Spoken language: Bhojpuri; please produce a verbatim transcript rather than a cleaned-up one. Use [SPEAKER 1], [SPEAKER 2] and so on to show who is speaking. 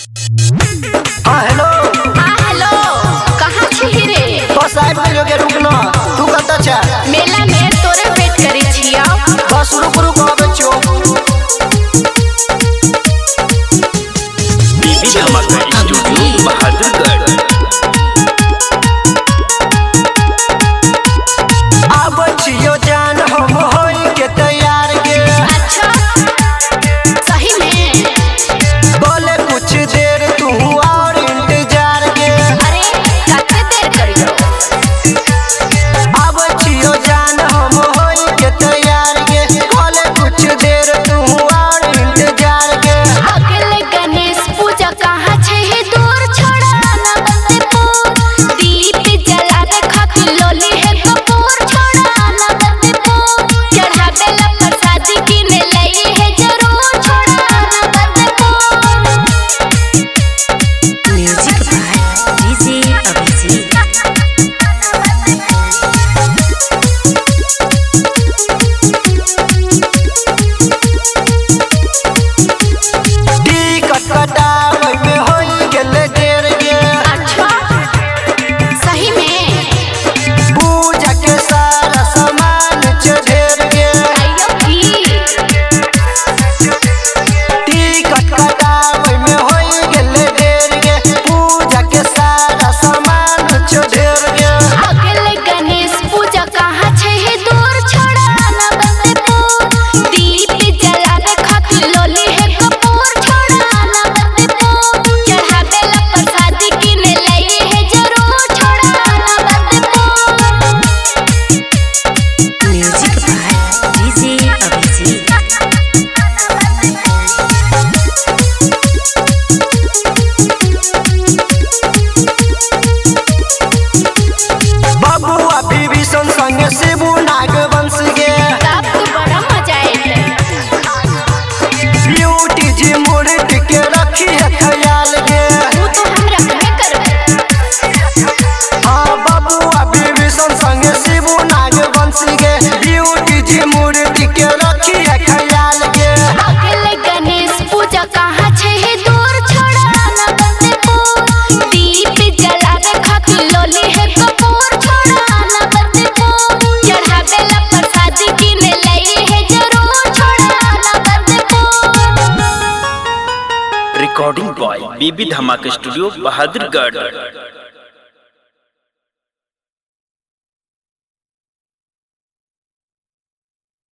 [SPEAKER 1] हाँ हेलो।
[SPEAKER 2] हाँ हेलो, कहाँ छी रे?
[SPEAKER 1] बस आबि गेलियो के रुकना। तू कतऽ छ?
[SPEAKER 2] मेला में तोरे वेट करै छियो।
[SPEAKER 1] बस रुक रुक आबै छियो।
[SPEAKER 3] बीबी धमाका स्टूडियो बहादुरगढ़।
[SPEAKER 1] आबै छियो जान हम होई के तैयार गे।
[SPEAKER 2] अच्छा, सही में?
[SPEAKER 1] बोले कुछ देर तू और इंतजार गे।
[SPEAKER 2] अरे कते देर करियो?
[SPEAKER 1] आबै छियो जान हम होई के तैयार गे। बोले कुछ देर तू और इंतजार गे।
[SPEAKER 2] अगले गणेश पूजा कहाँ छे हे दूर छोड़ा ना बंदीपुर। दीप जलावे खातिर लोली है कपूर छोड़ा ना बंदीपुर। चढ़ावे ला प्रसादी किने लई है जरूर छोड़ा ना Bandipur.
[SPEAKER 4] Music by DJ Abhijit.
[SPEAKER 1] Ticket कटावे में होई गेले देर गे।
[SPEAKER 2] अच्छा, सही में?
[SPEAKER 1] पूजा के सारा सामान छ ढेर गे।
[SPEAKER 2] अयो की
[SPEAKER 1] टिकट कटावे में होई गेले देर गे। पूजा के सारा सामान छ ढेर गे।
[SPEAKER 2] अगले गणेश पूजा कहाँ छे हे दूर छोड़ा ना बंदीपुर। दीप जलावे खातिर लोली है कपूर छोड़ा ना बंदीपुर। चढ़ावे ला प्रसादी किने लई है जरूर छोड़ा ना Bandipur.
[SPEAKER 4] Music by DJ Abhijit.
[SPEAKER 1] बाबू अभी भी संग संग शिबू नागवंश गे।
[SPEAKER 2] तब तो बड़ा मजा आएगा।
[SPEAKER 1] ब्यूटी जी मूर्ति के रखी है ख्याल गे।
[SPEAKER 2] वो तो हम रखबे करबे।
[SPEAKER 1] हाँ बाबू अभी भी संग संग शिबू नागवंश गे। ब्यूटी जी मूर्ति के रखी है ख्याल गे।
[SPEAKER 2] अगले गणेश पूजा कहाँ छे हे दूर छोड़ा ना बंदीपुर। दीप जलावे खातिर लोली है कपूर छोड़ा ना बंदीपुर। चढ़ावे ला प्रसादी किने लई है जरूर छोड़ा ना बंदीपुर।
[SPEAKER 3] रिकॉर्डिंग बॉय बीबी धमाका स्टूडियो बहादुरगढ़।